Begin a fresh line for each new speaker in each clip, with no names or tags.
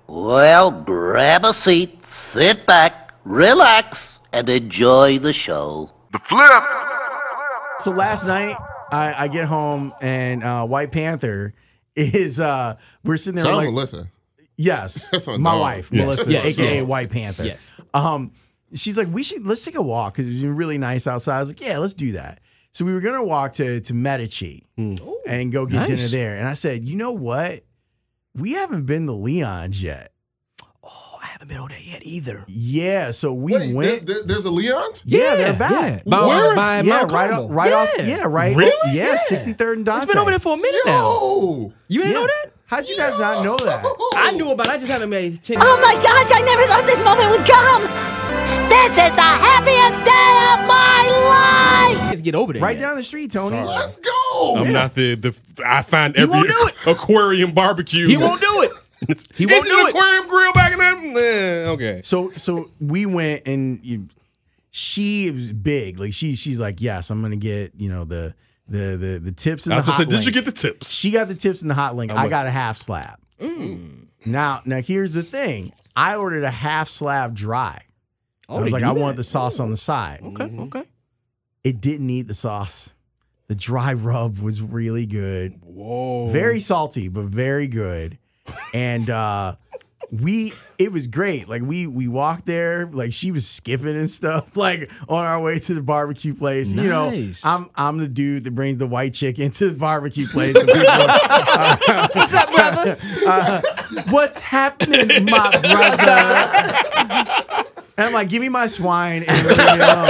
Well, grab a seat, sit back, relax, and enjoy the show.
The Flip.
So last night, I get home and White Panther is we're sitting there
Shout out
like
Melissa.
yes,
That's my
my
dog.
wife
Yes.
Melissa,
Yes.
aka
Yes.
White Panther.
Yes.
She's like, let's take a walk because it was really nice outside. I was like, yeah, let's do that. So we were gonna walk to Medici and go get
Nice.
dinner there. And I said, you know what? We haven't been to Leon's yet.
Oh, I haven't been on that yet either.
Yeah, so we
Wait,
went.
there's a Leon's?
Yeah, they're back.
Yeah. By
yeah,
Mount
right,
Carmel.
right off.
Yeah.
Yeah, right.
Really?
Yeah, 63rd and Dante.
It's been over there for a minute now.
Yo!
You didn't
Yeah.
know that?
How'd you guys not know that?
I knew about it. I just haven't made a
Oh my gosh, I never thought this moment would come. This is the happiest day of my life.
to get over there.
Right
yet.
down the street, Tony.
Sorry.
Let's go!
I'm not the. I find
He
every
won't do it.
aquarium barbecue.
He won't do it. He won't
Is
do
an
it.
aquarium grill back in that? Okay.
So we went and she was big. Like she's like, yes, I'm gonna get the tips and
I
the
was
hot
gonna say, did you
link.
get the tips?
She got the tips and the hot link.
How
I
much?
got a half slab. Now here's the thing. I ordered a half slab dry. I was
they
like,
do
I
that?
want the sauce on the side.
Okay.
It didn't need the sauce. The dry rub was really good.
Whoa.
Very salty, but very good. And it was great. Like we walked there, like she was skipping and stuff, like on our way to the barbecue place. You know,
Nice.
I'm the dude that brings the white chicken to the barbecue place. And people,
What's up, brother?
what's happening, my brother? And I'm like, give me my swine and leave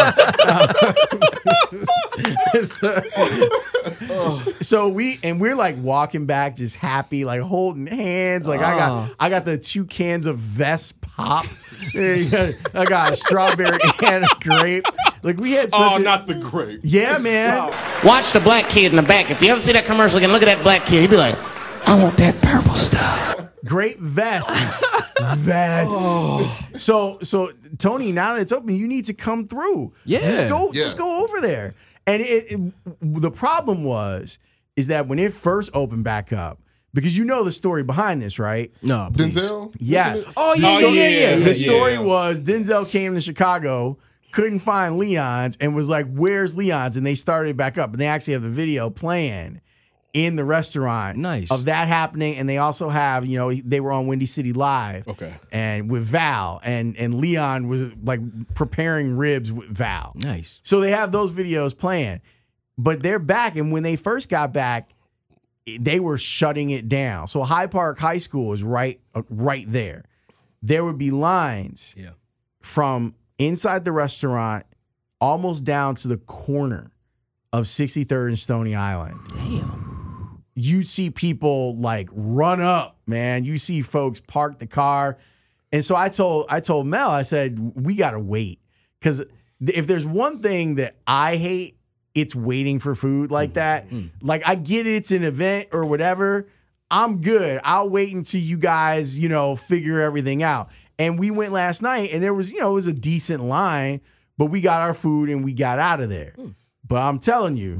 me alone. So we're like walking back, just happy, like holding hands. Like I got the 2 cans of Vest Pop. I got a strawberry and a grape. Like we had such
not the grape.
yeah, man.
Watch the black kid in the back. If you ever see that commercial again, look at that black kid. He'd be like, I want that purple stuff.
Great vest. So Tony, now that it's open, you need to come through.
Yeah.
Just go over there. And the problem is that when it first opened back up, because you know the story behind this, right?
No, please.
Denzel?
Yes.
Oh,
The
yeah,
story-
yeah.
The story was Denzel came to Chicago, couldn't find Leon's, and was like, "Where's Leon's?" And they started it back up, and they actually have the video playing in the restaurant
Nice.
of that happening. And they also have, they were on Windy City Live,
Okay.
and with Val, and Leon was like preparing ribs with Val.
Nice.
So they have those videos playing, but they're back. And when they first got back, they were shutting it down. So Hyde Park High School is right there. There would be lines
Yeah.
from inside the restaurant almost down to the corner of 63rd and Stony Island.
Damn.
You see people like run up, man. You see folks park the car. And so I told Mel, I said, we got to wait. Because if there's one thing that I hate, it's waiting for food like that. Like, I get it's an event or whatever. I'm good. I'll wait until you guys, figure everything out. And we went last night and there was, it was a decent line, but we got our food and we got out of there. But I'm telling you,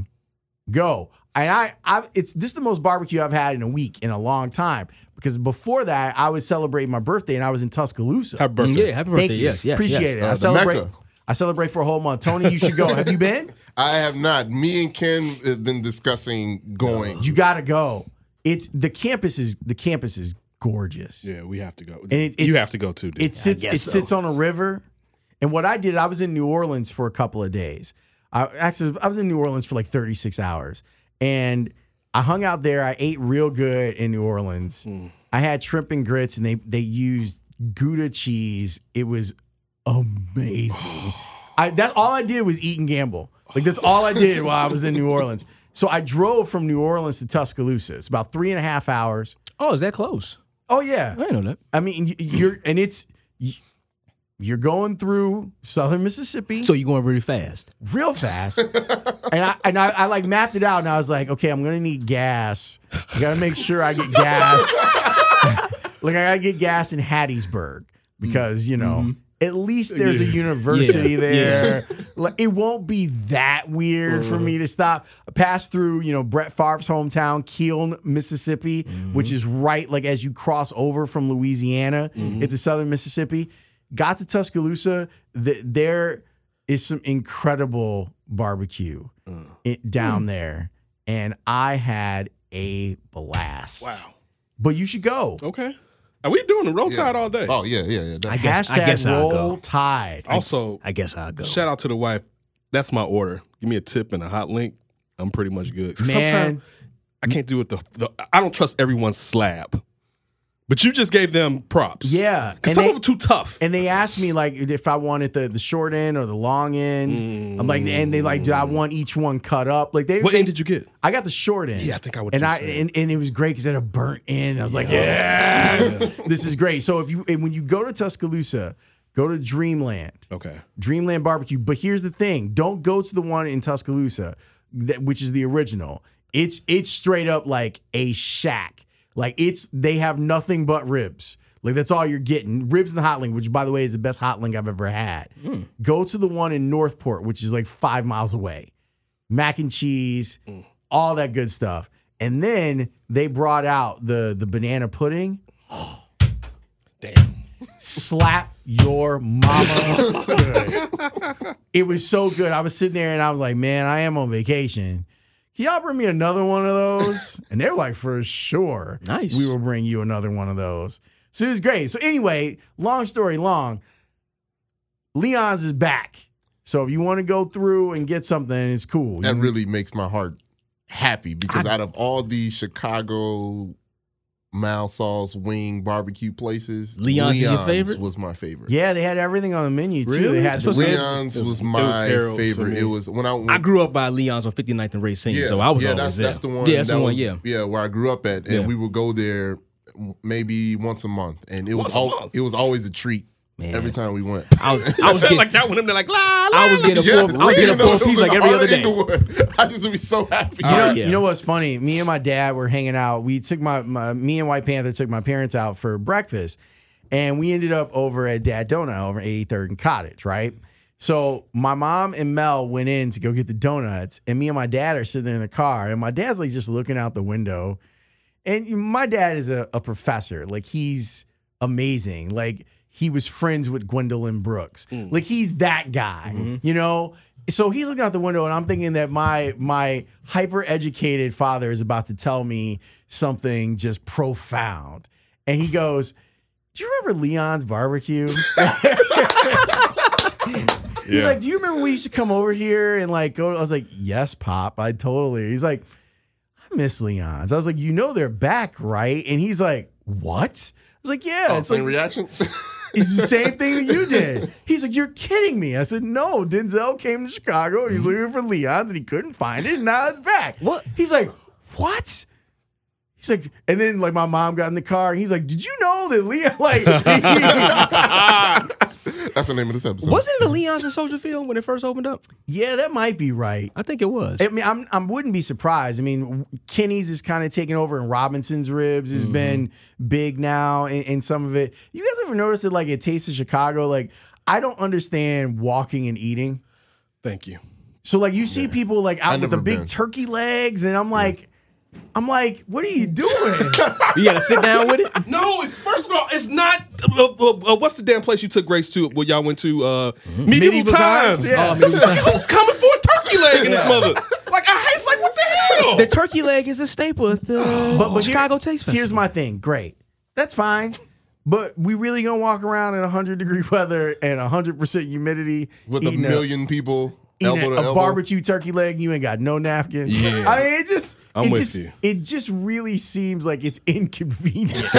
go. And this is the most barbecue I've had in a week in a long time. Because before that, I was celebrating my birthday and I was in Tuscaloosa.
Happy birthday.
Yeah, happy birthday.
Thank you.
Yes.
Appreciate it.
The
I celebrate for a whole month. Tony, you should go. Have you been?
I have not. Me and Ken have been discussing going.
You got to go. The campus is gorgeous.
Yeah, we have to go.
And
you have to go too, dude.
It sits on a river. And what I did, I was in New Orleans for a couple of days. I was in New Orleans for like 36 hours. And I hung out there. I ate real good in New Orleans. I had shrimp and grits, and they used Gouda cheese. It was amazing. All I did was eat and gamble. Like, that's all I did while I was in New Orleans. So I drove from New Orleans to Tuscaloosa. It's about 3.5 hours.
Oh, is that close?
Oh yeah.
I didn't know that.
I mean, you're going through southern Mississippi.
So you're going really fast.
Real fast. and I like mapped it out and I was like, okay, I'm gonna need gas. I gotta make sure I get gas. Like, I gotta get gas in Hattiesburg because, at least there's a university there. Like, it won't be that weird for me to stop. Pass through, Brett Favre's hometown, Keene, Mississippi, which is right like as you cross over from Louisiana into southern Mississippi. Got to Tuscaloosa. There is some incredible barbecue down there, and I had a blast.
Wow.
But you should go.
Okay. Are we doing the Roll Tide all day?
Oh yeah.
I guess
Hashtag
I'll
Roll
go.
Tide.
Also,
I guess I'll go.
shout out to the wife. That's my order. Give me a tip and a hot link. I'm pretty much good. 'Cause
Man.
sometimes I can't do it. I don't trust everyone's slab. But you just gave them props.
Yeah.
Because some of them too tough.
And they asked me like if I wanted the short end or the long end. I'm like, and they like, do I want each one cut up? Like
What end did you get?
I got the short end.
Yeah, I think I would
And
do
I
the same.
and it was great because it had a burnt end. I was like, yes, this is great. So when you go to Tuscaloosa, go to Dreamland.
Okay.
Dreamland Barbecue. But here's the thing: don't go to the one in Tuscaloosa, which is the original. It's straight up like a shack. Like they have nothing but ribs. Like that's all you're getting. Ribs and the hot link, which by the way is the best hot link I've ever had. Go to the one in Northport, which is like 5 miles away. Mac and cheese, all that good stuff. And then they brought out the banana pudding.
Damn.
Slap your mama good. It was so good. I was sitting there and I was like, man, I am on vacation. Can y'all bring me another one of those? And they were like, for sure.
Nice.
We will bring you another one of those. So it was great. So anyway, long story long, Leon's is back. So if you want to go through and get something, it's cool.
That really makes my heart happy because out of all the Chicago Malsaul's wing barbecue places,
Leon's is your favorite?
was my favorite.
Yeah, they had everything on the menu too.
Really?
They had the
That's what's
ribs.
Leon's
It was-
was
it was
my
Harold's for
favorite.
me.
It was when
I grew up by Leon's on 59th and Racine, so I was always there.
that's the one.
Yeah, that's the
that
one.
was-
Yeah.
where I grew up at, and
Yeah.
we would go there maybe once a month, and it was
Once a month?
it was always a treat
Man.
every time we went.
I was
Sound
getting,
like that when they're like, la, la.
I was getting a
Yes,
four. I was getting a
even though
four
it
piece
was
like
in
every other
Art
day.
Inglewood, I used to be so happy.
Yeah.
You know what's funny? Me and my dad were hanging out. We took me and White Panther took my parents out for breakfast, and we ended up over at Dad Donut over 83rd and Cottage, right? So my mom and Mel went in to go get the donuts, and me and my dad are sitting there in the car, and my dad's like just looking out the window. And my dad is a professor. Like he's amazing. Like he was friends with Gwendolyn Brooks. Like he's that guy, you know? So he's looking out the window and I'm thinking that my hyper educated father is about to tell me something just profound. And he goes, do you remember Leon's barbecue? He's like, do you remember we used to come over here and like go? I was like, yes, Pop, I totally. He's like, I miss Leon's. I was like, you know they're back, right? And he's like, what? I was like, yeah. It's
Same
like,
reaction.
it's the same thing that you did. He's like, you're kidding me. I said, no, Denzel came to Chicago and he's looking for Leon's and he couldn't find it and now it's back.
What?
He's like, what? He's like, and then like my mom got in the car and he's like, did you know that Leon, like,
That's the name of this episode.
Wasn't it a Leon's in Soldier Field when it first opened up?
yeah, that might be right.
I think it was.
I mean, I wouldn't be surprised. I mean, Kenny's is kind of taking over, and Robinson's Ribs has been big now in some of it. You guys ever notice that, like, at Taste of Chicago, like, I don't understand walking and eating.
Thank you.
So, like, you see people, like, out with the
never
big
been.
turkey legs, and I'm like, what are you doing?
You got to sit down with it.
No, it's first of all, it's not. What's the damn place you took Grace to? Where y'all went to? Medieval Times.
Yeah.
Who's coming for a turkey leg in this mother? Like it's like what the hell?
The turkey leg is a staple at the
But
Chicago
here-
Taste Festival.
Here's my thing. Great. That's fine. But we really gonna walk around in 100-degree weather and 100% humidity
With a
eating
million people
eating
elbow to
a
elbow.
barbecue turkey leg, you ain't got no napkins.
Yeah.
I mean,
I'm with you.
It just really seems like it's inconvenient to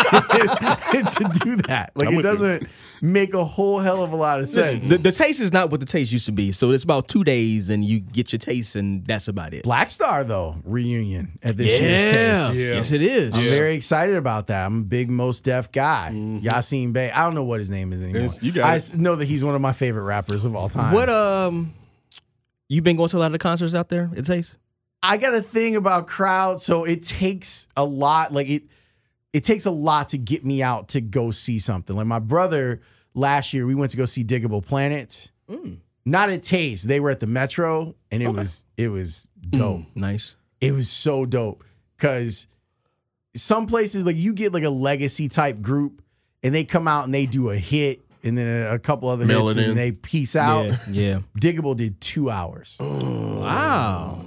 do that. Like
I'm
it
with you.
doesn't make a whole hell of a lot of sense.
the taste is not what the taste used to be. So it's about 2 days and you get your taste and that's about it.
Black Star though reunion at this year's
Yeah.
Taste.
Yes, it is.
I'm very excited about that. I'm a big Mos Def guy. Yasin Bey. I don't know what his name is anymore.
Yes, you got
I
it.
know that he's one of my favorite rappers of all time.
What you been going to a lot of the concerts out there at Taste?
I got a thing about crowds, so it takes a lot. Like it takes a lot to get me out to go see something. Like my brother last year, we went to go see Diggable Planets. Not at Taste. They were at the Metro, and it was dope.
Nice.
It was so dope because some places like you get like a legacy type group, and they come out and they do a hit, and then a couple other
Mail
hits,
it in.
and they peace out.
Yeah.
Diggable did 2 hours,
Wow.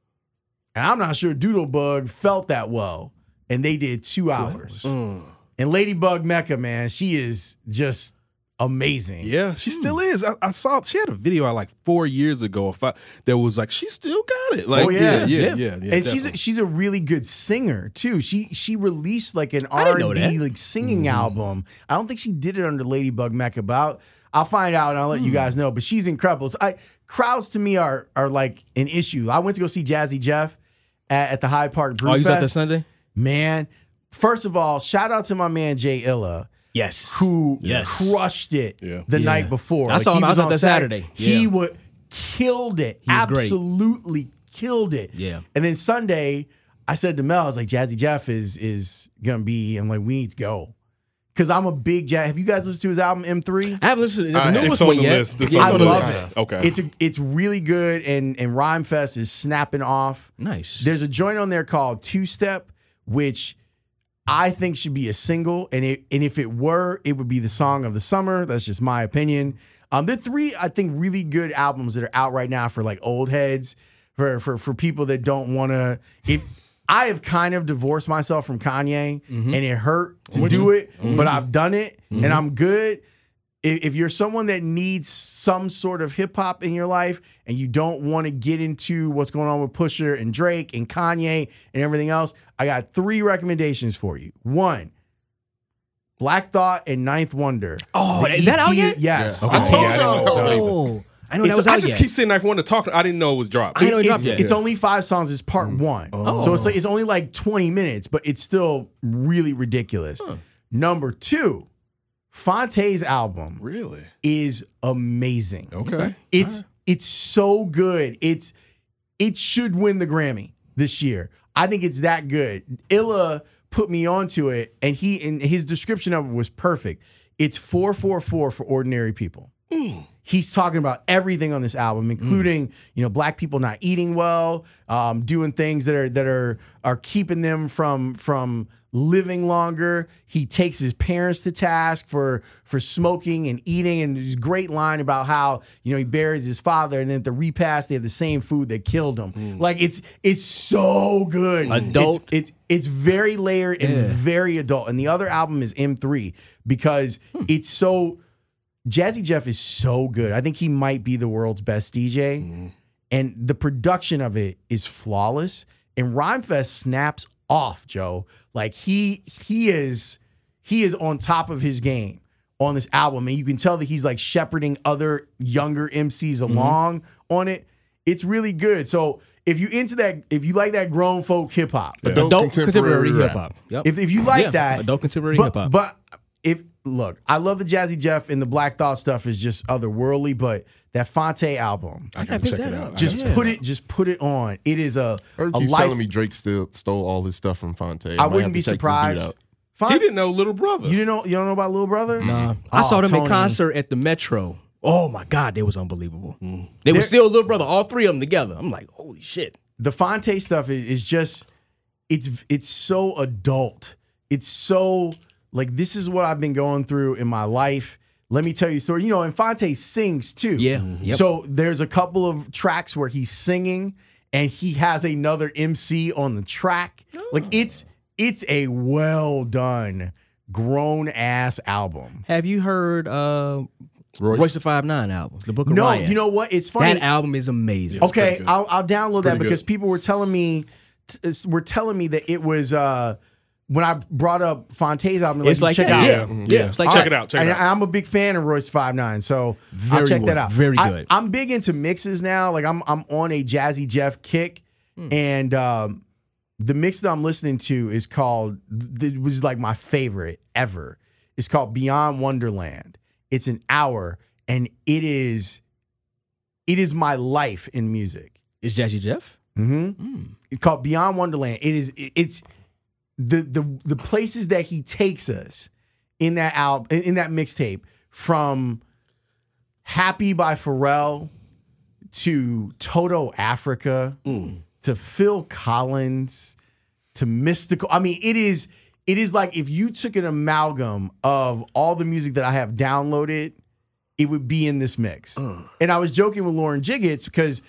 and I'm not sure Doodlebug felt that well, and they did 2 hours. And Ladybug Mecca, man, she is just amazing.
Yeah, she still is. I saw she had a video out like 4 years ago. That was like she still got it. Like,
Oh, yeah.
yeah.
And
definitely.
she's a really good singer too. She released like an
I didn't know
R&B
that.
like singing album. I don't think she did it under Ladybug Mecca, but I'll find out and I'll let you guys know. But she's incredible. So crowds to me are like an issue. I went to go see Jazzy Jeff at the Hyde Park Brew
Oh, you was out there
Fest.
Sunday?
Man, first of all, shout out to my man Jay Illa,
Yes.
who
Yes.
crushed it
Yeah.
the
Yeah.
night before.
I saw him
he was
out
on
there Saturday.
He
Yeah.
killed it.
He was great.
Absolutely killed it.
Yeah.
And then Sunday, I said to Mel, I was like, Jazzy Jeff is gonna be. I'm like, we need to go because I'm a big Jazz. Have you guys listened to his album M3?
I haven't listened to the
It's
newest
on
one
the
yet.
list. It's
Yeah.
on
I
the
love
list.
it.
Okay.
It's really good, and Rhymefest is snapping off.
Nice.
There's a joint on there called Two Step, which I think should be a single, and if it were, it would be the song of the summer. That's just my opinion. There are 3, I think, really good albums that are out right now for like old heads, for people that don't want to. If I have kind of divorced myself from Kanye, and it hurt to do it, but I've done it, and I'm good. If you're someone that needs some sort of hip hop in your life and you don't want to get into what's going on with Pusha and Drake and Kanye and everything else, I got 3 recommendations for you. 1, Black Thought and Ninth Wonder.
Oh,
The
is that out
EP
yet?
Yes.
I told y'all that was out.
Oh. I know that was
I
out
just
yet.
keep saying Knife One to talk. I didn't know it was dropped.
I didn't know it dropped
It's,
yet.
it's only 5 songs. It's part 1. So it's only like 20 minutes, but it's still really ridiculous. Number 2, Fonte's album
Really?
is amazing.
Okay.
It's so good. It should win the Grammy this year. I think it's that good. Illa put me onto it, and his description of it was perfect. It's 444 for ordinary people. He's talking about everything on this album, including black people not eating well, doing things that are keeping them from living longer. He takes his parents to task for smoking and eating, and there's a great line about how he buries his father, and then at the repast they had the same food that killed him. Like it's so good.
Adult.
It's very layered and very adult. And the other album is M3 because it's so. Jazzy Jeff is so good. I think he might be the world's best DJ. And the production of it is flawless. And Rhymefest snaps off, Joe. Like he is on top of his game on this album. And you can tell that he's like shepherding other younger MCs along on it. It's really good. So if you like that grown folk hip hop,
Adult contemporary hip hop. Yep.
if you like that,
adult contemporary hip hop.
But look, I love the Jazzy Jeff and the Black Thought stuff is just otherworldly, but that Fonte album,
I gotta check it out.
just put it on. It is a
Heard
a
you
life.
telling me Drake still stole all his stuff from Fonte.
I wouldn't be surprised.
He didn't know Little Brother.
You don't know about Little Brother?
Nah. I saw them
Tony.
in concert at the Metro. Oh my God, they was unbelievable. They were still Little Brother, all 3 of them together. I'm like, holy shit.
The Fonte stuff is just it's so adult. It's so like this is what I've been going through in my life. Let me tell you a story. And Fonte sings too.
Yeah. Yep.
So there's a couple of tracks where he's singing and he has another MC on the track. Like it's a well done grown ass album.
Have you heard Royce the 5'9" album, The Book of
No,
Ryan?
you know what? It's funny.
That album is amazing.
Okay,
good.
I'll download that
pretty
because
good.
people were telling me that it was when I brought up Fonte's album.
It's like
check
that.
it out.
Yeah. It's like
Check
that.
it out. Check it
And
out.
I'm a big fan of Royce 5'9", so I'll
Very
check
well,
that out.
very good.
I'm big into mixes now. Like I'm on a Jazzy Jeff kick, and the mix that I'm listening to is called. It was like my favorite ever. It's called Beyond Wonderland. It's an hour, and it is my life in music.
Is Jazzy Jeff?
It's called Beyond Wonderland. It's the places that he takes us in that album, in that mixtape, from Happy by Pharrell to Toto Africa to Phil Collins to Mystical. I mean, it is like if you took an amalgam of all the music that I have downloaded, it would be in this mix. And I was joking with Lauren Jiggets because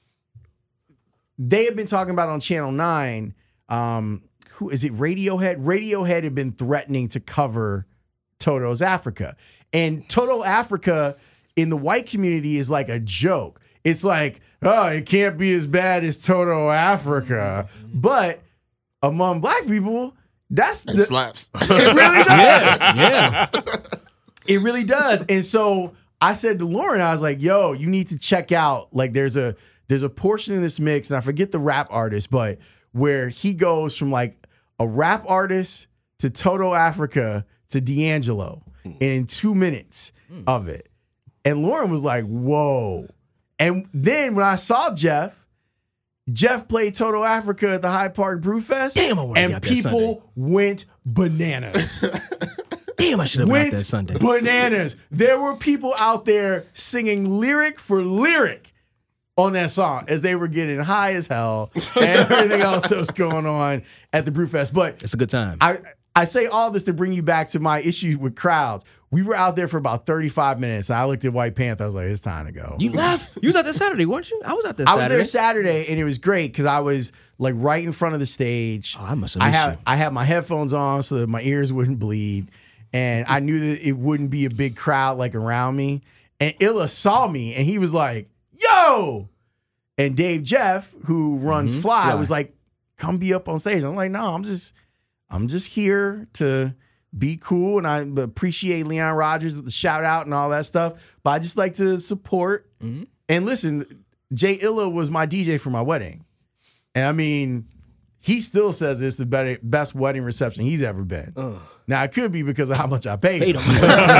they had been talking about on Channel 9, who is it, Radiohead? Radiohead had been threatening to cover Toto's Africa. And Toto Africa in the white community is like a joke. It's like, oh, it can't be as bad as Toto Africa. But among black people, it
slaps.
It really does.
Yeah.
It really does. And so I said to Lauren, I was like, yo, you need to check out, like there's a portion in this mix, and I forget the rap artist, but where he goes from like a rap artist to Toto Africa to D'Angelo in 2 minutes of it. And Lauren was like, whoa. And then when I saw Jeff played Toto Africa at the Hyde Park Brewfest.
Damn, I would've
and
got that
people
Sunday.
went bananas.
Damn, I should have got that Sunday.
Bananas. There were people out there singing lyric for lyric on that song as they were getting high as hell and everything else that was going on at the Brewfest. But
It's a good time.
I say all this to bring you back to my issue with crowds. We were out there for about 35 minutes. And I looked at White Panther. I was like, it's time to go.
You left? You was out there Saturday, weren't you? I was out there Saturday.
I was there Saturday, and it was great because I was like right in front of the stage.
Oh, I must have missed you.
I had my headphones on so that my ears wouldn't bleed, and I knew that it wouldn't be a big crowd like around me. And Illa saw me, and he was like, "Yo!" And Dave Jeff, who runs Fly, was like, "Come be up on stage." I'm like, "No, I'm just here to be cool, and I appreciate Leon Rogers with the shout out and all that stuff. But I just like to support and listen." Jay Illa was my DJ for my wedding, and I mean, he still says it's the best wedding reception he's ever been. Now it could be because of how much I paid him,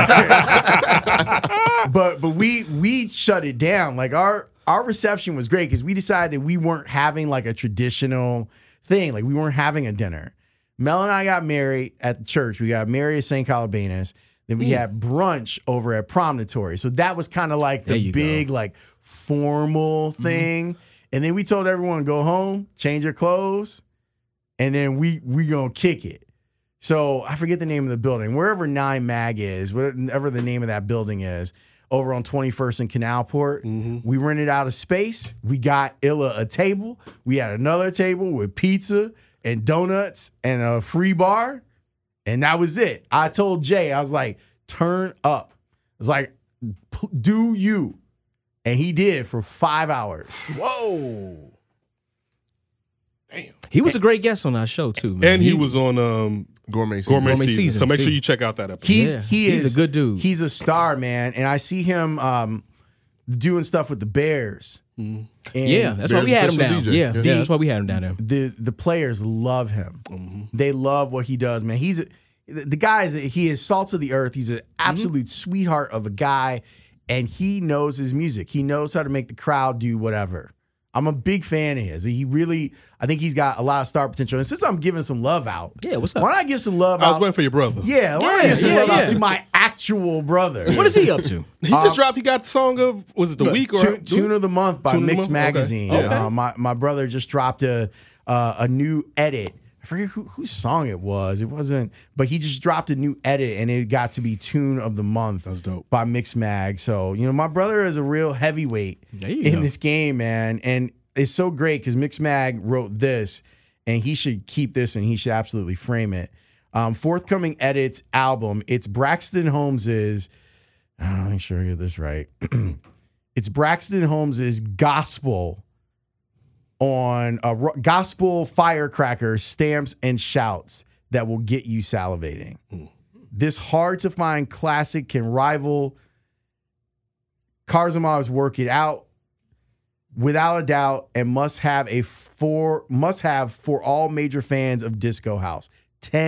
but we shut it down. Like our reception was great because we decided that we weren't having like a traditional thing. Like we weren't having a dinner. Mel and I got married at the church. We got married at St. Calabanis. Then we had brunch over at Promontory. So that was kind of like the big, like formal thing. And then we told everyone to go home, change their clothes, and then we gonna kick it. So I forget the name of the building. Wherever 9 Mag is, whatever the name of that building is, over on 21st and Canalport, we rented out a space. We got Illa a table. We had another table with pizza and donuts and a free bar. And that was it. I told Jay, I was like, turn up. I was like, do you? And he did for 5 hours.
Whoa. Damn.
He was a great guest on our show, too, man.
And he was on
Gourmet Season.
Gourmet Season.
Season,
So make
too.
sure you check out that episode.
He's a good dude.
He's a star, man. And I see him doing stuff with the Bears. And
Yeah, that's why we had him down.
DJ.
Yeah,
Yeah.
that's why we had him down there.
the players love him. They love what he does, man. The guy he is salt of the earth. He's an absolute sweetheart of a guy, and he knows his music. He knows how to make the crowd do whatever. I'm a big fan of his. I think he's got a lot of star potential. And since I'm giving some love out,
Yeah, what's up?
why not I give some love
I was
out?
waiting for your brother.
Yeah, why not I give some
Yeah,
love out
yeah.
to my actual brother?
What is he up to?
He just dropped, he got the song of, was it the week or?
Tune of the Month by
Tune of the
Mix
Month?
Magazine.
Okay.
My brother just dropped a new edit. I forget whose song it was. It wasn't, but he just dropped a new edit, and it got to be Tune of the Month.
That's dope.
By Mix Mag. So my brother is a real heavyweight
There you
in
go.
this game, man, and it's so great because Mix Mag wrote this, and he should keep this, and he should absolutely frame it. Forthcoming edits album. It's Braxton Holmes's. I'm not sure I get this right. It's Braxton Holmes's Gospel on Gospel Firecracker Stamps and Shouts that will get you salivating. This hard to find classic can rival Karzamaz's Work It Out without a doubt, and must have for all major fans of disco house. 10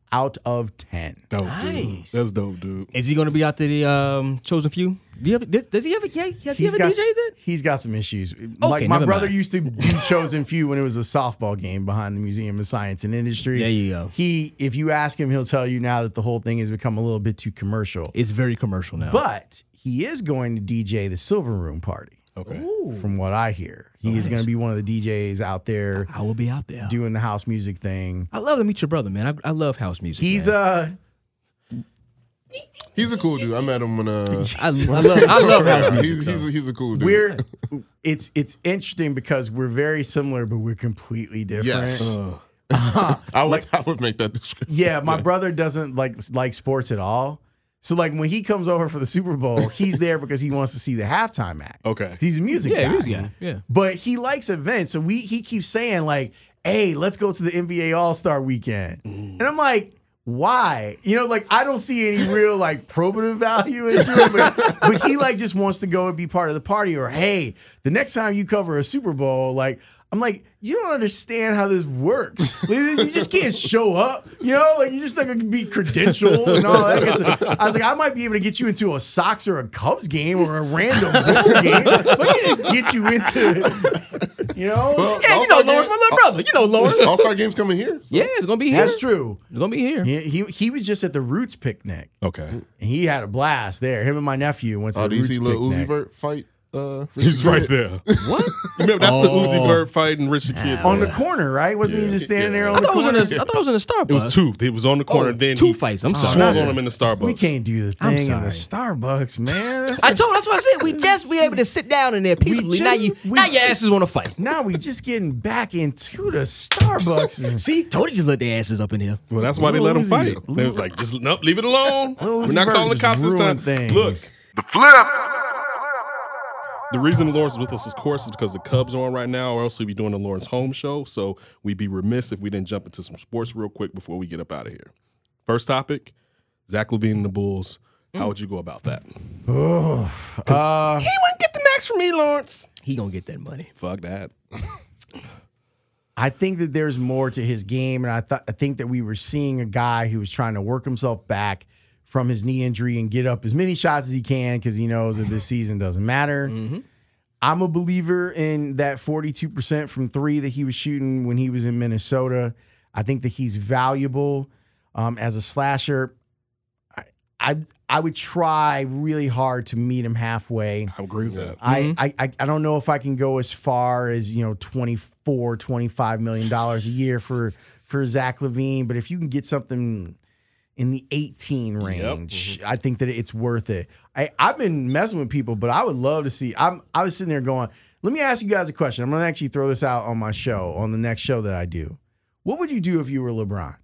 out of 10.
Dope, dude.
Nice.
That's dope, dude.
Is he going to be out to the Chosen Few? Does he ever DJ that?
He's got some issues.
Okay,
my
never
brother
mind.
used to do Chosen Few when it was a softball game behind the Museum of Science and Industry.
There you go.
If you ask him, he'll tell you now that the whole thing has become a little bit too commercial.
It's very commercial now.
But he is going to DJ the Silver Room Party.
Okay.
From what I hear, he is going to be one of the DJs out there
I will be out there.
doing the house music thing.
I love to meet your brother, man. I love house music.
He's
man.
He's a cool dude. I met him when
I love house music.
he's a cool dude.
It's interesting because we're very similar, but we're completely different.
Yes. I would make that description.
Yeah, my brother doesn't like sports at all. So like when he comes over for the Super Bowl, he's there because he wants to see the halftime act.
Okay.
He's a music guy.
music guy. Yeah.
But he likes events. So he keeps saying like, hey, let's go to the NBA All-Star weekend. And I'm like, why? You know, like I don't see any real like probative value into it, but he like just wants to go and be part of the party. Or hey, the next time you cover a Super Bowl, like I'm like, you don't understand how this works. Like, you just can't show up, you know? Like, you're just not going to be credentialed and all that kind of stuff. I was like, I might be able to get you into a Sox or a Cubs game or a random Bulls game. But I can't get you into, you know?
Well,
Yeah, you know Lawrence, my little brother. You know Lawrence.
All-Star game's coming here.
Yeah, it's gonna be here.
That's true.
It's gonna be here.
He was just at the Roots picnic.
Okay.
And he had a blast there. Him and my nephew went to
Oh,
the
do you
Roots
see
picnic.
Lil Uzi Vert fight?
He's right there. What? Remember, that's the Uzi Vert fighting Richard Kid.
On the corner, right? Wasn't he just standing there on the corner?
I thought it was in the Starbucks.
It was two. It was on the corner. Then
two
he
fights. I'm sorry.
swung on him in the Starbucks.
We can't do the
I'm
thing in the
sorry.
Starbucks, man.
That's what I said. We just be able to sit down in there peacefully. Now your asses want to fight.
Now we just getting back into the Starbucks.
See, told you to let their asses up in here.
Well, that's why they let him
Uzi.
fight. They was like, just nope, leave it alone.
Lil
We're
Uzi
not
Vert
calling the
just
cops this time.
ruined things.
Look,
The flip.
the reason Lawrence was with us, of course, is because the Cubs are on right now, or else we'd be doing the Lawrence Home Show. So we'd be remiss if we didn't jump into some sports real quick before we get up out of here. First topic, Zach LaVine and the Bulls. How would you go about that?
He wouldn't get the max from me, Lawrence. He gonna get that money.
Fuck that.
I think that there's more to his game, and I think that we were seeing a guy who was trying to work himself back from his knee injury and get up as many shots as he can because he knows that this season doesn't matter. I'm a believer in that 42% from three that he was shooting when he was in Minnesota. I think that he's valuable as a slasher. I would try really hard to meet him halfway.
I agree with that.
I don't know if I can go as far as, $24-25 million a year for Zach LaVine, but if you can get something in the 18 range, I think that it's worth it. I've been messing with people, but I would love to see. I was sitting there going, let me ask you guys a question. I'm going to actually throw this out on my show, on the next show that I do. What would you do if you were LeBron?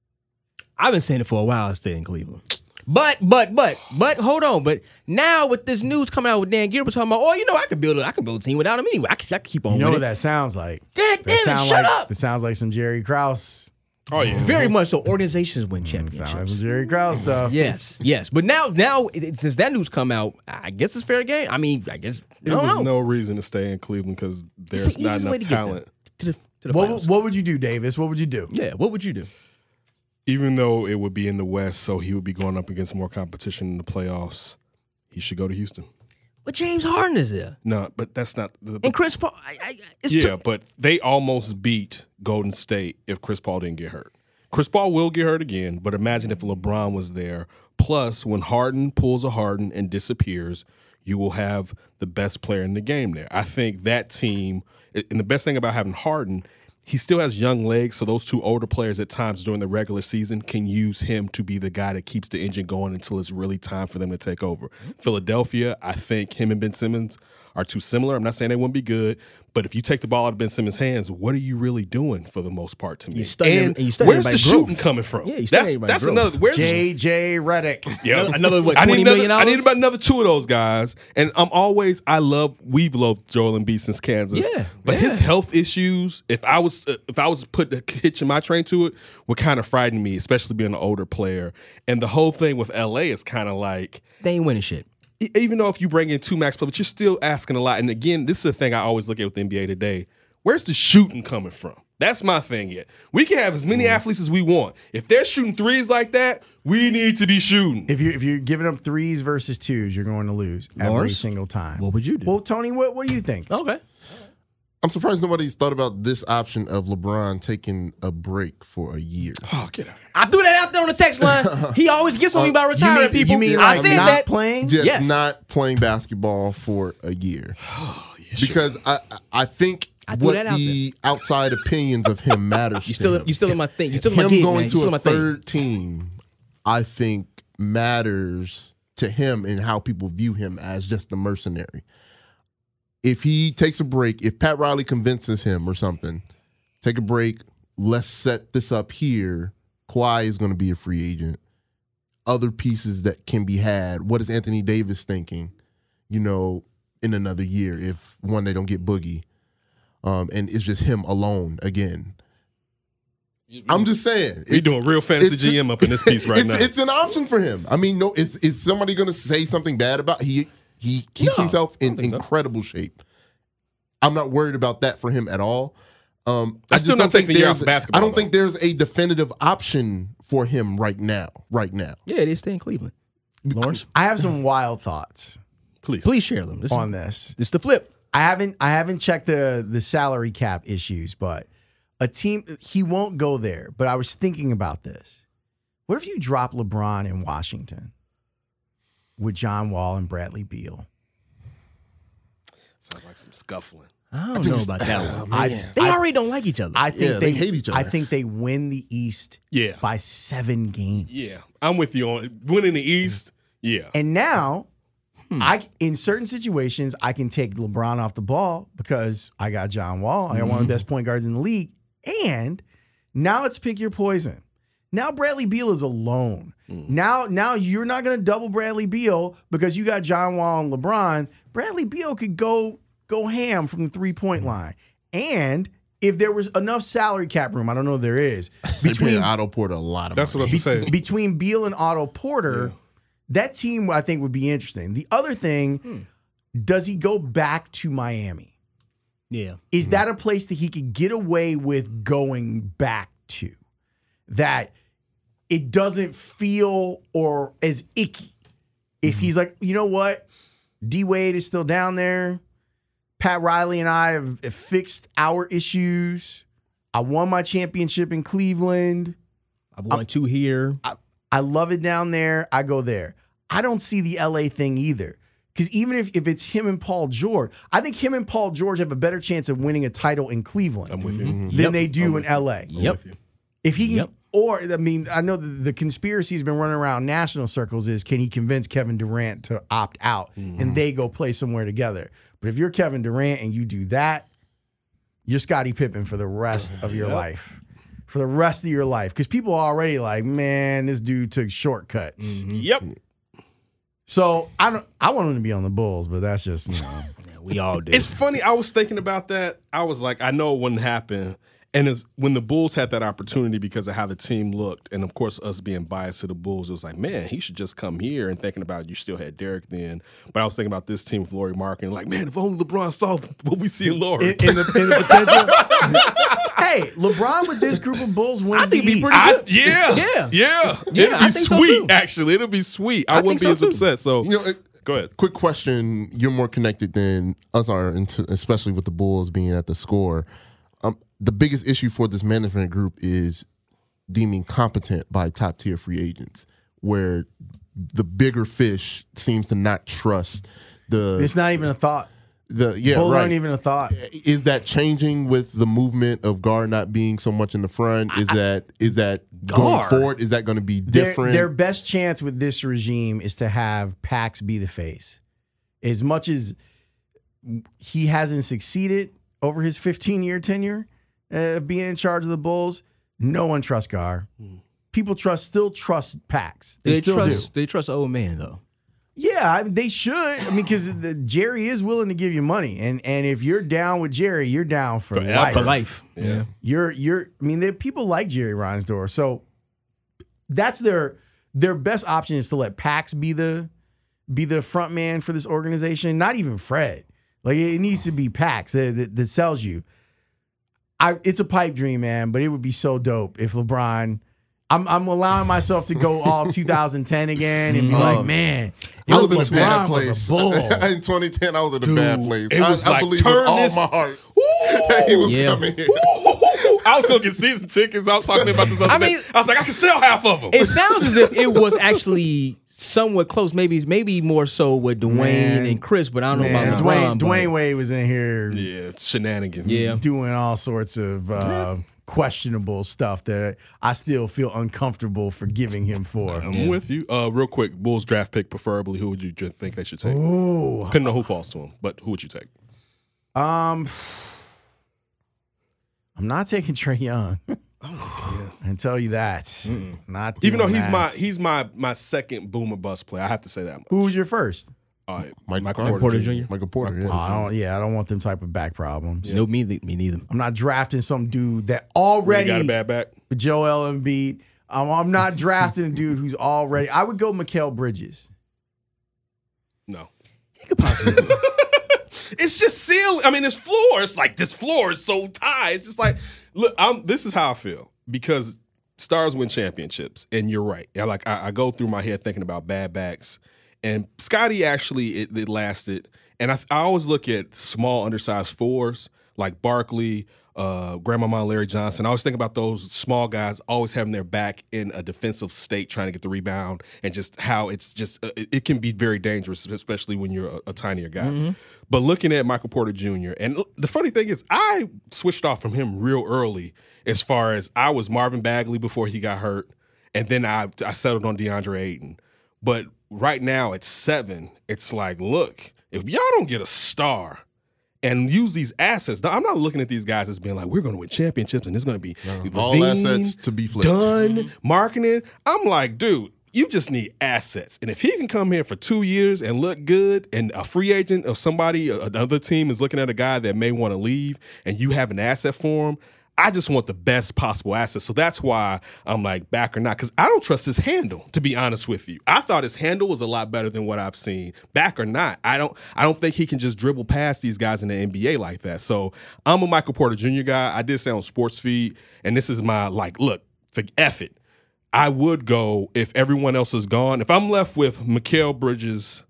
I've been saying it for a while. I stay in Cleveland. But hold on. But now with this news coming out with Dan Gilbert talking about, I could build a team without him anyway. I can keep on.
You know
with
what
it.
that sounds like?
Damn it, shut up.
That sounds like some Jerry Krause.
Oh, yeah.
Very much so. Organizations win
Sounds like
championships.
some Jerry Krause stuff.
Yes. But now since that news come out, I guess it's fair game. I mean, I guess I
There
don't
was
know.
no reason to stay in Cleveland because
It's
there's
the
not
easiest way
enough
to get
talent.
them to the finals.
What would you do, Davis? What would you do?
Yeah, what would you do?
Even though it would be in the West, so he would be going up against more competition in the playoffs, he should go to Houston.
But James Harden is there.
No, but that's not the
And Chris Paul. It's
yeah, but they almost beat Golden State if Chris Paul didn't get hurt. Chris Paul will get hurt again, but imagine if LeBron was there. Plus, when Harden pulls a Harden and disappears, you will have the best player in the game there. I think that team, and the best thing about having Harden, he still has young legs, so those two older players at times during the regular season can use him to be the guy that keeps the engine going until it's really time for them to take over. Philadelphia, I think him and Ben Simmons are too similar. I'm not saying they wouldn't be good, but if you take the ball out of Ben Simmons' hands, what are you really doing for the most part to me?
You study
And
you study
where's the
everybody's
shooting
growth.
coming from?
Yeah, you study
that's
everybody's
another.
growth.
Where's the
J.J. Redick.
yeah.
Another, what,
I need
$20 million?
I need about another two of those guys. And we've loved Joel Embiid since Kansas.
Yeah,
But
yeah.
his health issues, if I was hitching my train to it, would kind of frighten me, especially being an older player. And the whole thing with LA is kind of like,
They ain't winning shit.
even though if you bring in two max players, but you're still asking a lot. And again, this is the thing I always look at with the NBA today. Where's the shooting coming from? That's my thing yet. We can have as many athletes as we want. If they're shooting threes like that, we need to be shooting.
If you're giving up threes versus twos, you're going to lose every
Lawrence,
single time.
what would you do?
Well, Tony, what do you think?
Okay.
I'm surprised nobody's thought about this option of LeBron taking a break for a year.
Oh, get out of here.
I threw that out there on the text line. He always gets on me about retiring people.
You mean
I
like
said
not
that.
playing?
Just
Yes.
not playing basketball for a year. Because I think
I threw
what
that out
the outside opinions of him matters
You
to him.
still in my thing. You still in my
Him
gig,
going
man. You still
to
in my
a
thing.
third team, I think, matters to him and how people view him as just a mercenary. If he takes a break, if Pat Riley convinces him or something, take a break, let's set this up here. Kawhi is going to be a free agent. Other pieces that can be had. What is Anthony Davis thinking, in another year if one they don't get Boogie? And it's just him alone again. I'm just saying.
We doing real fantasy GM up in this piece right now.
It's an option for him. I mean, no, is somebody going to say something bad about he keeps himself in incredible shape. I'm not worried about that for him at all. I
still not taking the year off basketball.
I don't think there's a definitive option for him right now.
Yeah, they stay in Cleveland. Lawrence,
I have some wild thoughts
please share them.
on this.
This is the flip.
I haven't checked the salary cap issues, but a team, he won't go there. But I was thinking about this. What if you drop LeBron in Washington with John Wall and Bradley Beal?
Sounds like some scuffling.
I don't know about that one.
They
They already don't like each other.
I think
they hate each other.
I think they win the East
Yeah.
by 7 games.
Yeah, I'm with you on winning the East. Yeah.
And now, in certain situations, I can take LeBron off the ball because I got John Wall. I got one of the best point guards in the league. And now it's pick your poison. Now Bradley Beal is alone. Now you're not going to double Bradley Beal because you got John Wall and LeBron. Bradley Beal could go ham from the 3-point line. And if there was enough salary cap room, I don't know if there is,
Between Otto Porter a lot of
That's
money.
what I'm saying.
between Beal and Otto Porter, that team I think would be interesting. The other thing, does he go back to Miami?
yeah.
Is that a place that he could get away with going back to? That it doesn't feel or as icky. If he's like, you know what? D Wade is still down there. Pat Riley and I have fixed our issues. I won my championship in Cleveland.
I want 2 here.
I love it down there. I go there. I don't see the LA thing either. Because even if it's him and Paul George, I think him and Paul George have a better chance of winning a title in Cleveland
I'm with you.
than they do in LA.
Yep.
If he can,
Yep.
or I mean, I know the conspiracy has been running around national circles is can he convince Kevin Durant to opt out and they go play somewhere together? But if you're Kevin Durant and you do that, you're Scottie Pippen for the rest of your life. For the rest of your life. Because people are already like, man, this dude took shortcuts.
Yep.
So I want him to be on the Bulls, but that's just,
Yeah, we all do.
It's funny. I was thinking about that. I was like, I know it wouldn't happen. And it's, when the Bulls had that opportunity because of how the team looked, and of course us being biased to the Bulls, it was like, man, he should just come here. And thinking about you still had Derek then, but I was thinking about this team with Lauri Markkanen, like, man, if only LeBron saw what we see in Lauri.
in the potential. Hey, LeBron with this group of Bulls wins the
think he'd be
East.
pretty good.
Yeah. It'd
I
be
think so,
sweet,
too.
actually. It'll be sweet. I wouldn't be
think
as
so, too.
upset. So go ahead.
Quick question. You're more connected than us are, especially with the Bulls being at the score. The biggest issue for this management group is deeming competent by top tier free agents, where the bigger fish seems to not trust the.
It's not even a thought.
Bulls
Bulls
right.
aren't even a thought.
Is that changing with the movement of Gar not being so much in the front? Is that going forward? Is that going to be different?
Their best chance with this regime is to have Pax be the face. As much as he hasn't succeeded over his 15-year tenure of being in charge of the Bulls, no one trusts Gar. People still trust Pax. They still do.
They trust old man though.
Yeah, they should. I mean, because Jerry is willing to give you money, and if you're down with Jerry, you're down for life.
For life.
Yeah.
I mean, people like Jerry Reinsdorf, so that's their best option is to let Pax be the front man for this organization. Not even Fred. Like it needs to be Pax that sells you. It's a pipe dream, man, but it would be so dope if LeBron. I'm allowing myself to go all 2010 again and be like, man,
I was in a
LeBron
bad
was
place.
a bull.
In 2010, I was in a bad place.
it was
I
like,
believe with
turn
all
this-
my heart that he was
Yeah.
coming here.
I was gonna get season tickets. I was talking about this other
I
day.
mean-
I was like, I can sell half of them.
It sounds as if it was actually somewhat close, maybe more so with Dwayne
Man.
and Chris, but I don't know
Man,
about LeBron.
Dwayne Wade was in here
Yeah, shenanigans.
Yeah.
doing all sorts of questionable stuff that I still feel uncomfortable forgiving him for.
I'm with you. Real quick, Bulls draft pick, preferably, who would you think they should take?
Ooh.
Depending on who falls to them, but who would you take?
I'm not taking Trey Young. I can tell you that. Not
Even though
doing
he's
that.
my second boomer bust player, I have to say that much.
Who was your first?
Michael
Porter Jr.
Michael Porter, yeah.
I don't want them type of back problems.
No, me neither.
I'm not drafting some dude that
Really
already
got a bad back.
Joel Embiid. I'm not drafting a dude who's already. I would go Mikal Bridges.
No.
He could possibly.
It's just ceiling. I mean, this floor. It's like this floor is so tight. It's just like, look, this is how I feel because stars win championships, and you're right. Yeah, like I go through my head thinking about bad backs, and Scotty actually it lasted. And I always look at small, undersized fours like Barkley, Grandmama Larry Johnson. I always think about those small guys always having their back in a defensive state, trying to get the rebound, and just how it's just it can be very dangerous, especially when you're a tinier guy. But looking at Michael Porter Jr., and the funny thing is, I switched off from him real early. As far as I was Marvin Bagley before he got hurt, and then I settled on DeAndre Ayton. But right now at 7, it's like, look, if y'all don't get a star and use these assets, I'm not looking at these guys as being like, we're going to win championships and it's going to be
All
Levine,
assets to be flipped.
done, marketing. I'm like, dude, you just need assets. And if he can come here for 2 years and look good, and a free agent or somebody, another team is looking at a guy that may want to leave, and you have an asset for him, I just want the best possible asset. So that's why I'm like, back or not, because I don't trust his handle, to be honest with you. I thought his handle was a lot better than what I've seen. Back or not, I don't think he can just dribble past these guys in the NBA like that. So I'm a Michael Porter Jr. guy. I did say on Sports Feed, and this is my like, look, F it. I would go if everyone else is gone. If I'm left with Mikal Bridges,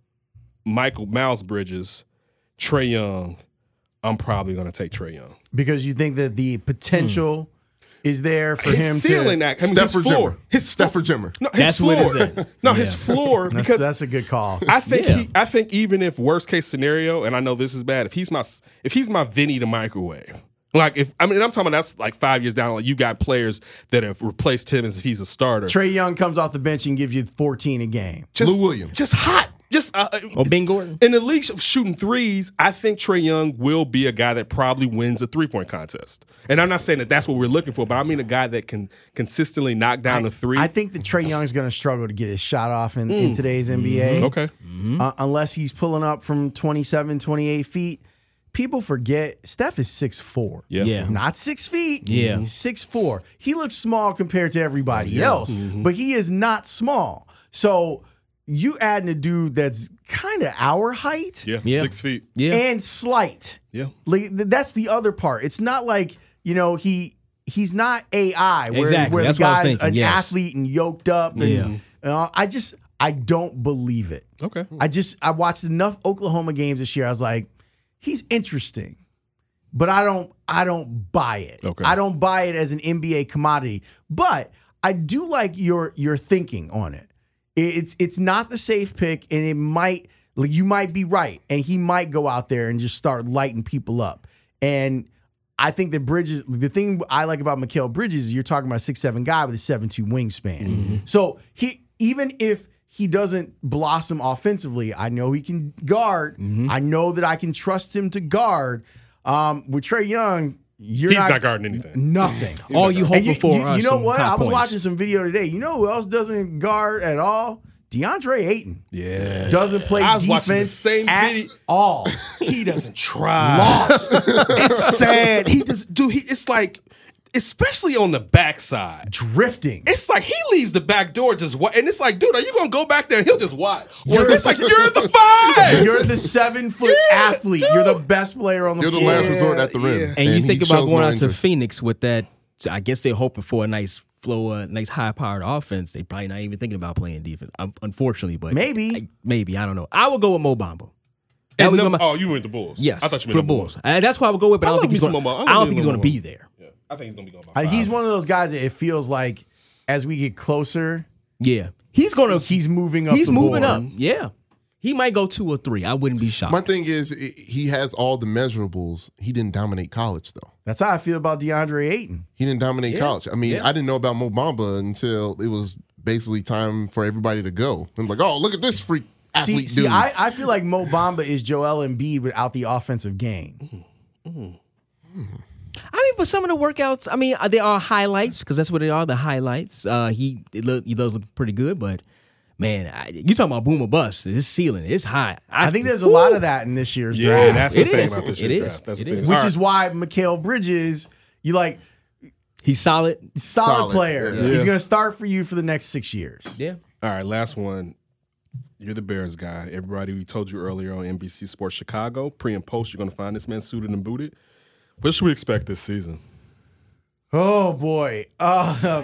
Miles Bridges, Trey Young, I'm probably going to take Trey Young.
Because you think that the potential is there for him
His ceiling,
to.
I mean, his
Stafford
floor.
Jimmer.
His
Stafford Jimmer.
No, his
That's
floor.
what it is.
No, his floor. Because
That's a good call.
I think
Yeah.
I think even if worst case scenario, and I know this is bad, if he's my Vinny the microwave. Like I'm talking about that's like 5 years down. Like you got players that have replaced him as if he's a starter.
Trey Young comes off the bench and gives you 14 a game.
Just,
Lou Williams.
just hot. Just
Or Ben Gordon.
in the league of shooting threes, I think Trey Young will be a guy that probably wins a 3-point contest. And I'm not saying that that's what we're looking for, but I mean a guy that can consistently knock down a three.
I think that Trey Young's going to struggle to get his shot off in today's NBA.
Okay.
Unless he's pulling up from 27, 28 feet. People forget Steph is 6'4".
Yeah.
Not 6 feet.
Yeah.
He's 6'4". He looks small compared to everybody else, but he is not small. So you adding a dude that's kind of our height
Yeah.
Yeah.
6 feet.
Yeah.
and slight.
Yeah.
Like that's the other part. It's not like, he's not AI where,
Exactly.
where the
That's what I was
guy's
thinking,
an
yes.
athlete and yoked up. And, I don't believe it.
Okay.
I watched enough Oklahoma games this year. I was like, he's interesting, but I don't buy it.
Okay.
I don't buy it as an NBA commodity, but I do like your thinking on it. It's not the safe pick, and you might be right, and he might go out there and just start lighting people up. And I think that Bridges, the thing I like about Mikal Bridges is you're talking about a 6'7" guy with a 7'2" wingspan. So even if he doesn't blossom offensively, I know he can guard. I know that I can trust him to guard. With Trey Young,
He's not guarding anything.
Nothing.
All you
And
hoping for
you
are
know
some
what?
top
I was
points.
watching some video today. You know who else doesn't guard at all? DeAndre Ayton.
Yeah.
Doesn't play
I was watching the
defense
same
at
video.
all.
He doesn't try.
Lost.
It's sad. He does. Dude, it's like especially on the backside.
Drifting.
It's like he leaves the back door and it's like, dude, are you gonna go back there and he'll just watch?
You're
It's like
the-
you're the 5.
You're the 7-foot athlete. You're the best player on the
You're the
floor.
last resort at the rim.
And you
he
think about
shows
going
no
out to
interest.
Phoenix with that. I guess they're hoping for a nice flow, a nice high-powered offense. They probably not even thinking about playing defense, unfortunately. But
Maybe.
I don't know. I would go with Mo Bamba.
And
would be my-
you went the Bulls.
Yes,
I thought you
for the
meant
Bulls. That's who I would go with. But I don't think he's going. I don't think he's going to be there.
Yeah, I think he's gonna be going by 5.
He's one of those guys that it feels like as we get closer,
Yeah, he's going to.
he's moving up.
He's
the
moving
board.
up. Yeah, he might go 2 or 3. I wouldn't be shocked.
My thing is, he has all the measurables. He didn't dominate college, though.
That's how I feel about DeAndre Ayton.
He didn't dominate college. I mean,
Yeah.
I didn't know about Mo Bamba until it was basically time for everybody to go. I'm like, oh, look at this freak athlete
See,
dude.
I feel like Mo Bamba is Joel Embiid without the offensive game.
I mean, but some of the workouts, I mean, they are highlights because that's what they are, the highlights. He does look pretty good, but man, you talking about boom or bust? His ceiling is high.
I think there's a lot of that in this year's
Yeah,
draft.
that's the
It
thing
is.
about this
It
year's
is.
draft. That's
It
the thing.
is.
which
All
is why Mikal Bridges, you like
he's solid.
solid player.
Yeah.
He's going to start for you for the next 6 years.
Yeah.
All right, last one. You're the Bears guy. Everybody, we told you earlier on NBC Sports Chicago, pre and post, you're going to find this man suited and booted. What should we expect this season?
Oh boy, a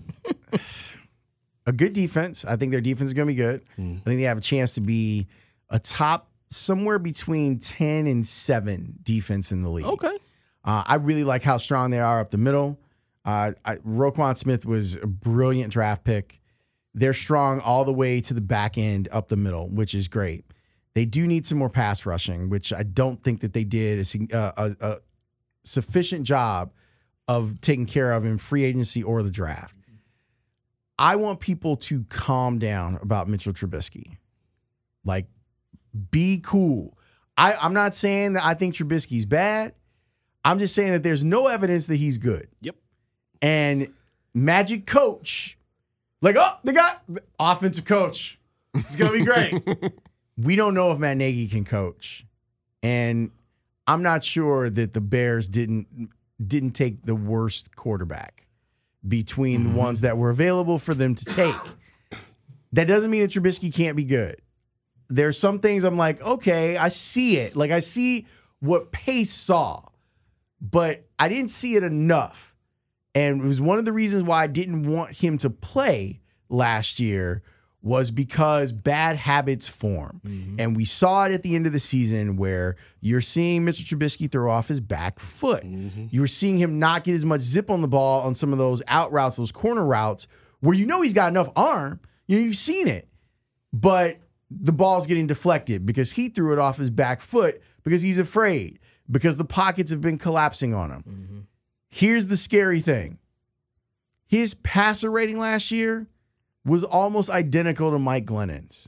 good defense. I think their defense is going to be good. I think they have a chance to be a top somewhere between 10 and 7 defense in the league.
Okay.
I really like how strong they are up the middle. Roquan Smith was a brilliant draft pick. They're strong all the way to the back end up the middle, which is great. They do need some more pass rushing, which I don't think that they did a sufficient job of taking care of in free agency or the draft. I want people to calm down about Mitchell Trubisky. Like, be cool. I'm not saying that I think Trubisky's bad. I'm just saying that there's no evidence that he's good.
Yep.
And Magic Coach, like, oh, they got the offensive coach. It's going to be great. We don't know if Matt Nagy can coach. And I'm not sure that the Bears didn't take the worst quarterback between the ones that were available for them to take. That doesn't mean that Trubisky can't be good. There's some things I'm like, okay, I see it. Like, I see what Pace saw, but I didn't see it enough. And it was one of the reasons why I didn't want him to play last year was because bad habits form. And we saw it at the end of the season where you're seeing Mr. Trubisky throw off his back foot. You're seeing him not get as much zip on the ball on some of those out routes, those corner routes, where you know he's got enough arm. You know, you've seen it. But the ball's getting deflected because he threw it off his back foot because he's afraid, because the pockets have been collapsing on him. Here's the scary thing. His passer rating last year was almost identical to Mike Glennon's.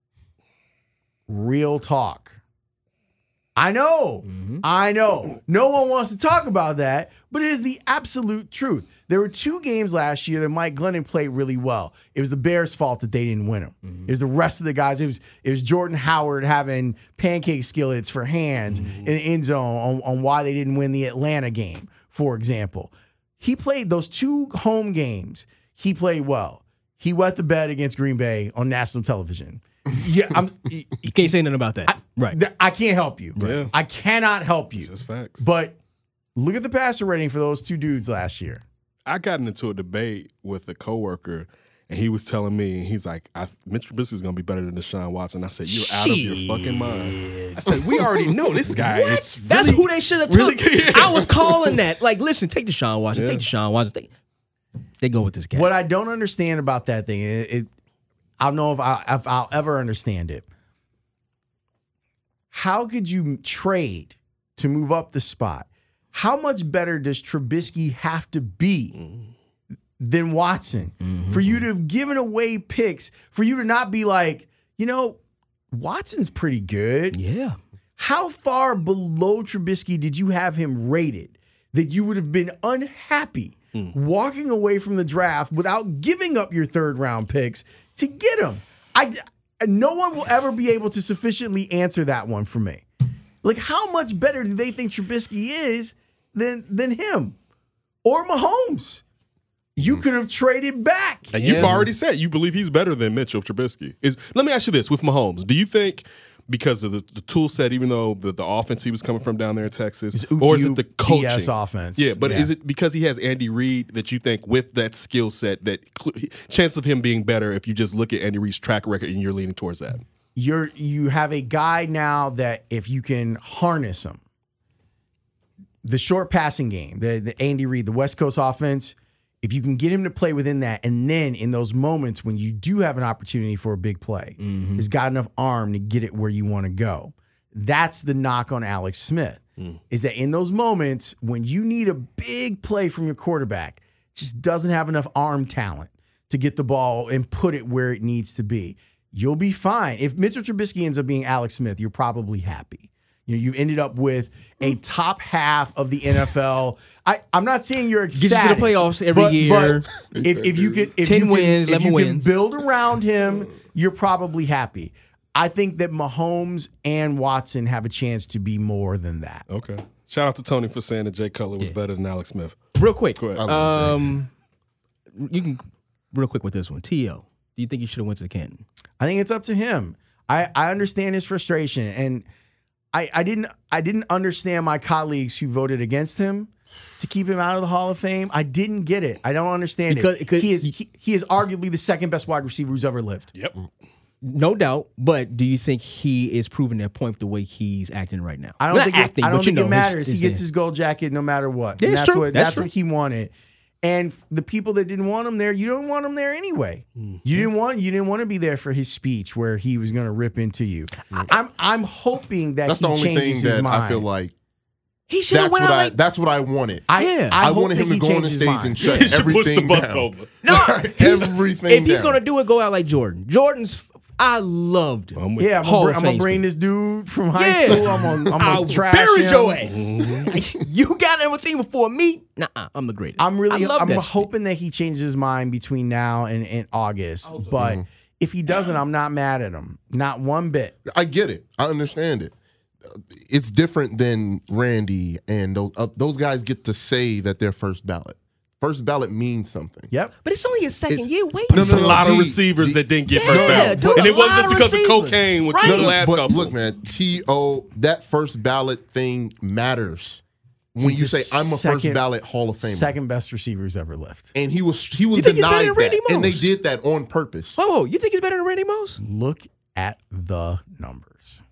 Real talk. I know. No one wants to talk about that, but it is the absolute truth. There were 2 games last year that Mike Glennon played really well. It was the Bears' fault that they didn't win them. It was the rest of the guys. It was Jordan Howard having pancake skillets for hands in the end zone on why they didn't win the Atlanta game, for example. He played those 2 home games. He played well. He wet the bed against Green Bay on national television. Yeah,
You can't say nothing about that. Right.
I can't help you.
Yeah.
I cannot help you.
That's facts.
But look at the passer rating for those 2 dudes last year.
I got into a debate with a coworker, and he was telling me, he's like, Mitch Trubisky is going to be better than Deshaun Watson. I said, you're out of your fucking mind. I said, we already know this guy is
That's
really,
who they should have
really-
took. I was calling that. Like, listen, take Deshaun Watson.
Yeah.
Take Deshaun Watson. They go with this guy.
What I don't understand about that thing, I don't know if I'll ever understand it. How could you trade to move up the spot? How much better does Trubisky have to be than Watson for you to have given away picks, for you to not be like, you know, Watson's pretty good.
Yeah.
How far below Trubisky did you have him rated that you would have been unhappy walking away from the draft without giving up your 3rd round picks to get him? No one will ever be able to sufficiently answer that one for me. Like, how much better do they think Trubisky is than him? or Mahomes. You could have traded back.
And you've already said you believe he's better than Mitchell Trubisky. Let me ask you this: with Mahomes, do you think because of the tool set, even though the offense he was coming from down there in Texas, or is it the coaching
offense?
Yeah, but is it because he has Andy Reid that you think with that skill set that chance of him being better if you just look at Andy Reid's track record and you're leaning towards that?
You have a guy now that if you can harness him, the short passing game, the Andy Reid, the West Coast offense. If you can get him to play within that, and then in those moments when you do have an opportunity for a big play, he's got enough arm to get it where you want to go. That's the knock on Alex Smith, is that in those moments when you need a big play from your quarterback, just doesn't have enough arm talent to get the ball and put it where it needs to be. You'll be fine. If Mitchell Trubisky ends up being Alex Smith, you're probably happy. You've ended up with a top half of the NFL. I'm not saying you're ecstatic.
Get you to the playoffs every year.
But if you could,
10 wins, 11 wins.
Build around him, you're probably happy. I think that Mahomes and Watson have a chance to be more than that.
Okay. Shout out to Tony for saying that Jay Cutler was better than Alex Smith.
Real quick.
Go ahead.
You can real quick with this one. T.O., do you think you should have went to the Canton?
I think it's up to him. I understand his frustration, and I didn't understand my colleagues who voted against him to keep him out of the Hall of Fame. I didn't get it. I don't understand it. He is arguably the second best wide receiver who's ever lived.
Yep.
No doubt, but do you think he is proving that point the way he's acting right now?
I don't think it matters. He gets his gold jacket no matter what.
Yeah,
and
it's true.
That's what he wanted. And the people that didn't want him there, you don't want him there anyway. You didn't want to be there for his speech where he was going to rip into you. I'm hoping that
that's the only thing that I feel like
he should have went out.
That's what I wanted.
I
wanted him to go on the stage and shut
He should push
everything
the bus
down.
over.
No,
Everything
if he's
down.
going to do it, go out like Jordan. I loved him.
Yeah, I'm gonna bring this dude from high school. I'm gonna trash
bury
him.
your ass. You got him a team before me. Nah, I'm the greatest.
I'm
that
hoping that he changes his mind between now and August. But if he doesn't, I'm not mad at him. Not one bit.
I get it. I understand it. It's different than Randy and those guys get to say that they're first ballot. First ballot means something.
Yep.
But it's only his second year. Wait,
There's a lot of receivers that didn't get first ballot.
dude,
And it
a
wasn't
lot
just
of
because of
receivers.
cocaine with
Right.
the last
But
couple.
look, man, T.O., that first ballot thing matters. When you say I'm a first ballot Hall of Famer.
Second best receivers ever lived.
And he was
think he's better
denied
than Randy
that. And they
Moss?
did that on purpose.
Whoa, you think he's better than Randy Moss?
Look at the numbers.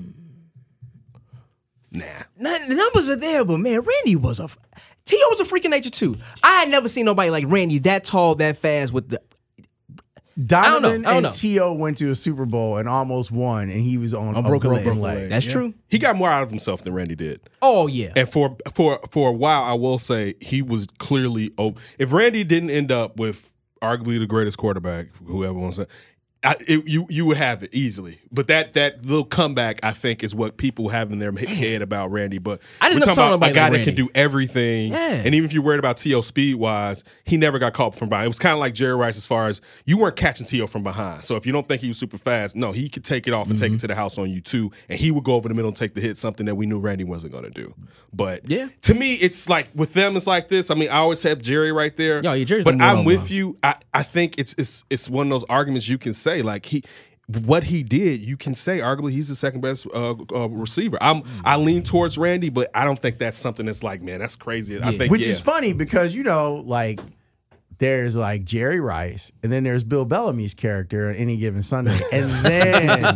Nah.
The numbers are there, but man, Randy was T.O. was a freak of nature too. I had never seen nobody like Randy that tall, that fast with the.
Donovan
I don't know.
and T.O. went to a Super Bowl and almost won, and he was on a broken leg.
That's true.
He got more out of himself than Randy did.
Oh yeah.
And for a while, I will say he was clearly. If Randy didn't end up with arguably the greatest quarterback, whoever wants to, you would have it easily. But that little comeback, I think, is what people have in their head about Randy. But
I just
we're
never
talking
saw
about a
nobody
guy
like
that can
Randy.
do everything.
Yeah.
And even if you're worried about T.O. speed wise, he never got caught from behind. It was kind of like Jerry Rice as far as you weren't catching T.O. from behind. So if you don't think he was super fast, no, he could take it off and take it to the house on you too. And he would go over the middle and take the hit, something that we knew Randy wasn't going to do. But to me, it's like with them, it's like this. I mean, I always have Jerry right there.
Yeah, Jerry's
but
been
I'm
one-on-one.
with you. I think it's one of those arguments you can say like what he did, you can say arguably he's the second best receiver. I lean towards Randy, but I don't think that's something that's like, man, that's crazy. I think
Which is funny because, like, there's like Jerry Rice, and then there's Bill Bellamy's character on Any Given Sunday. And then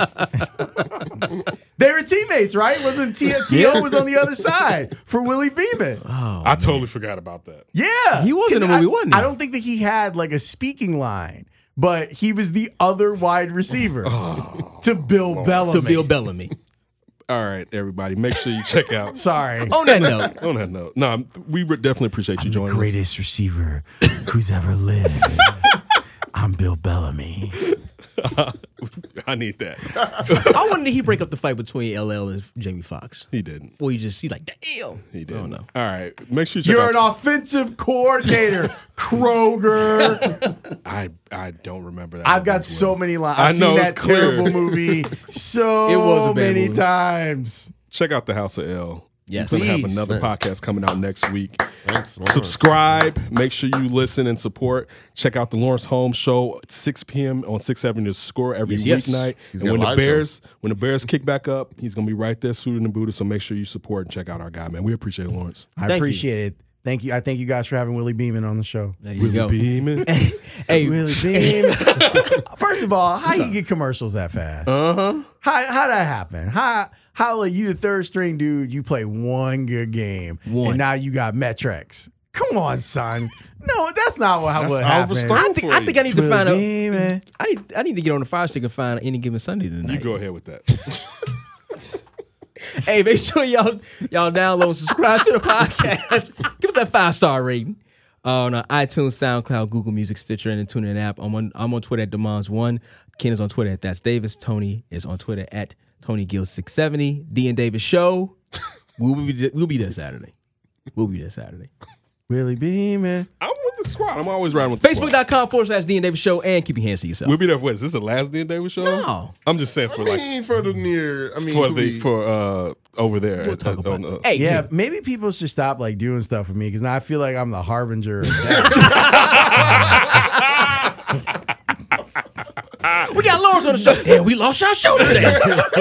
they were teammates, right? Wasn't T.O. was on the other side for Willie Beeman.
I totally forgot about that.
Yeah.
He was in the movie, wasn't he?
I don't think that he had like a speaking line, but he was the other wide receiver to Bill Bellamy.
To Bill Bellamy.
All right, everybody, make sure you check out.
Sorry.
On that note.
On that note, no, we definitely appreciate you joining us.
Greatest receiver who's ever lived. I'm Bill Bellamy.
I need that.
I wonder did he break up the fight between LL and Jamie Foxx?
He didn't.
Or he's like, damn.
He didn't.
Oh, no.
All right, make sure you check
You're
out.
an offensive coordinator, Kroger.
I don't remember that.
I've got so many lines.
I
I've
know,
seen
it's
that
clear.
terrible movie
It was
so
a bad
many
movie.
times.
Check out the House of L.
Yes.
We're going to have
Please.
another podcast coming out next week.
Thanks, Lawrence.
Subscribe. Make sure you listen and support. Check out the Lawrence Holmes Show at 6 p.m. on 670 The Score every
Yes.
weeknight.
He's
And
got
when
a
the
live
Bears kick back up, he's going to be right there suited and booted. So make sure you support and check out our guy, man. We appreciate it, Lawrence.
I
Thank
appreciate it. Thank you. I thank you guys for having Willie Beeman on the show.
There you go.
Beeman.
Hey,
Willie Beeman. First of all, how you get commercials that fast? How that happen? How like you the third string dude? You play one good game, and now you got Metrex. Come on, son. No, that's not what
That's
happened.
Oliver Stone.
I think I need to
Willie
find out.
Beeman.
I need to get on the Fire Stick and find Any Given Sunday tonight.
You go ahead with that.
Hey, make sure y'all download and subscribe to the podcast. Give us that 5-star rating on iTunes, SoundCloud, Google Music, Stitcher, and the TuneIn app. I'm on Twitter at Demons1. Ken is on Twitter at That's Davis. Tony is on Twitter at TonyGill670. D and Davis Show. We'll be there Saturday.
Willie Beeman.
I'm with the squad. I'm always riding with the squad.
Facebook.com/D and Davis Show, and keep your hands to yourself.
We'll be there for what? Is this the last D and Davis show?
No.
I'm just saying for
for the near. I mean,
for over there.
We'll talk about
on,
Hey,
Yeah, maybe people should stop like doing stuff for me because now I feel like I'm the harbinger of death.
we got Lawrence on the show. Damn, we lost our show today.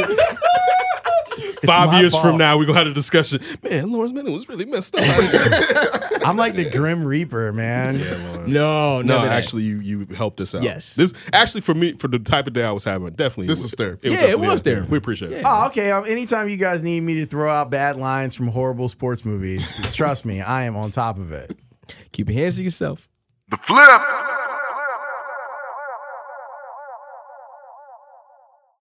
5
my
years
fault.
from now, we're gonna have a discussion. Man, Lawrence Bennett was really messed up.
I'm like the Grim Reaper, man.
No,
No,
never that.
actually, you helped us out.
Yes.
This actually for me, for the type of day I was having, definitely
This was therapy.
Yeah,
definitely
it was therapy.
We appreciate it.
Oh, okay. Anytime you guys need me to throw out bad lines from horrible sports movies, trust me, I am on top of it.
Keep your hands to yourself.
The Flip.